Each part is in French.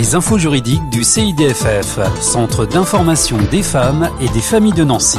Les infos juridiques du CIDFF, Centre d'information des femmes et des familles de Nancy.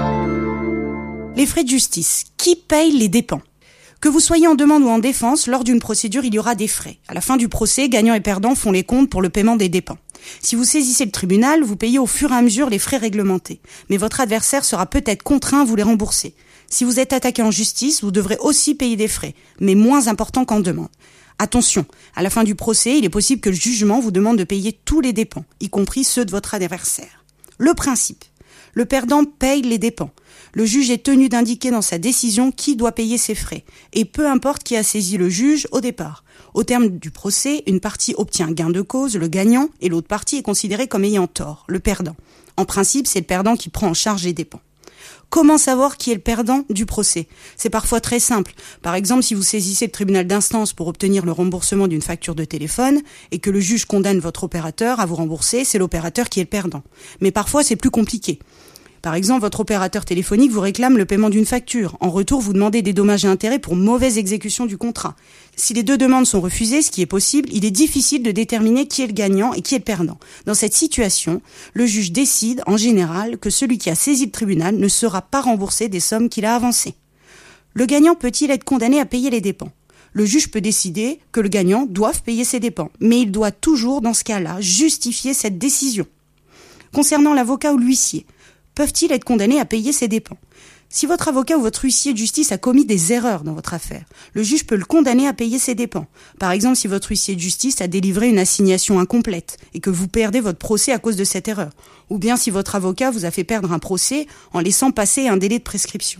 Les frais de justice. Qui paye les dépens ? Que vous soyez en demande ou en défense, lors d'une procédure, il y aura des frais. À la fin du procès, gagnants et perdants font les comptes pour le paiement des dépens. Si vous saisissez le tribunal, vous payez au fur et à mesure les frais réglementés. Mais votre adversaire sera peut-être contraint à vous les rembourser. Si vous êtes attaqué en justice, vous devrez aussi payer des frais, mais moins importants qu'en demande. Attention, à la fin du procès, il est possible que le jugement vous demande de payer tous les dépens, y compris ceux de votre adversaire. Le principe. Le perdant paye les dépens. Le juge est tenu d'indiquer dans sa décision qui doit payer ses frais, et peu importe qui a saisi le juge au départ. Au terme du procès, une partie obtient gain de cause, le gagnant, et l'autre partie est considérée comme ayant tort, le perdant. En principe, c'est le perdant qui prend en charge les dépens. Comment savoir qui est le perdant du procès ? C'est parfois très simple. Par exemple, si vous saisissez le tribunal d'instance pour obtenir le remboursement d'une facture de téléphone et que le juge condamne votre opérateur à vous rembourser, c'est l'opérateur qui est le perdant. Mais parfois, c'est plus compliqué. Par exemple, votre opérateur téléphonique vous réclame le paiement d'une facture. En retour, vous demandez des dommages et intérêts pour mauvaise exécution du contrat. Si les deux demandes sont refusées, ce qui est possible, il est difficile de déterminer qui est le gagnant et qui est le perdant. Dans cette situation, le juge décide, en général, que celui qui a saisi le tribunal ne sera pas remboursé des sommes qu'il a avancées. Le gagnant peut-il être condamné à payer les dépens ? Le juge peut décider que le gagnant doive payer ses dépens, mais il doit toujours, dans ce cas-là, justifier cette décision. Concernant l'avocat ou l'huissier, peuvent-ils être condamnés à payer ses dépens ? Si votre avocat ou votre huissier de justice a commis des erreurs dans votre affaire, le juge peut le condamner à payer ses dépens. Par exemple, si votre huissier de justice a délivré une assignation incomplète et que vous perdez votre procès à cause de cette erreur. Ou bien si votre avocat vous a fait perdre un procès en laissant passer un délai de prescription.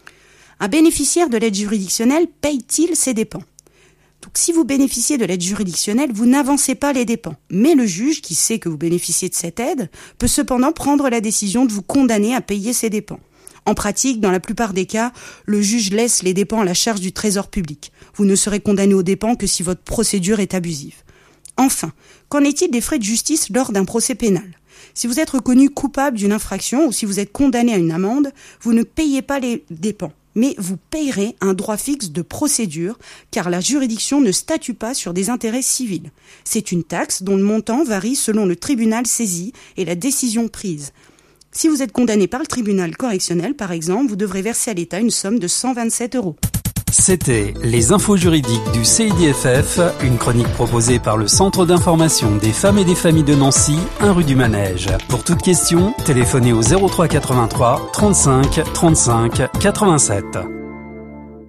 Un bénéficiaire de l'aide juridictionnelle paye-t-il ses dépens ? Donc, si vous bénéficiez de l'aide juridictionnelle, vous n'avancez pas les dépens. Mais le juge, qui sait que vous bénéficiez de cette aide, peut cependant prendre la décision de vous condamner à payer ces dépens. En pratique, dans la plupart des cas, le juge laisse les dépens à la charge du trésor public. Vous ne serez condamné aux dépens que si votre procédure est abusive. Enfin, qu'en est-il des frais de justice lors d'un procès pénal ? Si vous êtes reconnu coupable d'une infraction ou si vous êtes condamné à une amende, vous ne payez pas les dépens. Mais vous payerez un droit fixe de procédure car la juridiction ne statue pas sur des intérêts civils. C'est une taxe dont le montant varie selon le tribunal saisi et la décision prise. Si vous êtes condamné par le tribunal correctionnel, par exemple, vous devrez verser à l'État une somme de 127 €. C'était les infos juridiques du CIDFF, une chronique proposée par le Centre d'information des femmes et des familles de Nancy, 1 rue du Manège. Pour toute question, téléphonez au 03 83 35 35 87.